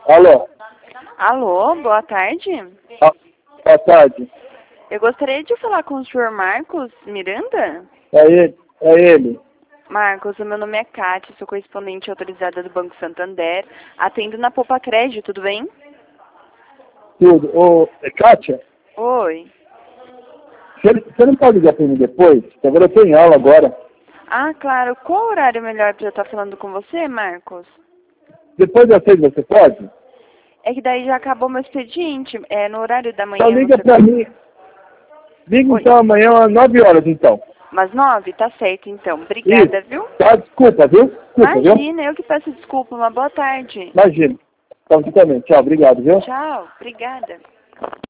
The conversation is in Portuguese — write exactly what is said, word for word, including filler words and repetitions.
Alô? Alô, boa tarde. Ah, boa tarde. Eu gostaria de falar com o senhor Marcos Miranda. É ele? É ele. Marcos, o meu nome é Kátia, sou correspondente autorizada do Banco Santander. Atendo na Poupa Crédito, tudo bem? Tudo. Ô, é Kátia? Oi. Você, você não pode ligar para mim depois? Agora eu tô em aula agora. Ah, claro. Qual horário melhor para eu estar falando com você, Marcos? Depois das seis você pode? É que daí já acabou meu expediente. É no horário da manhã. Então liga Você... para mim. Liga Oi. então amanhã às nove horas então. Mas nove? Tá certo, então. Obrigada, Isso. viu? Tá, desculpa, viu? Desculpa, viu? Imagina, eu que peço desculpa. Uma boa tarde. Imagina. Então, você também. Tchau, obrigado, viu? Tchau. Obrigada.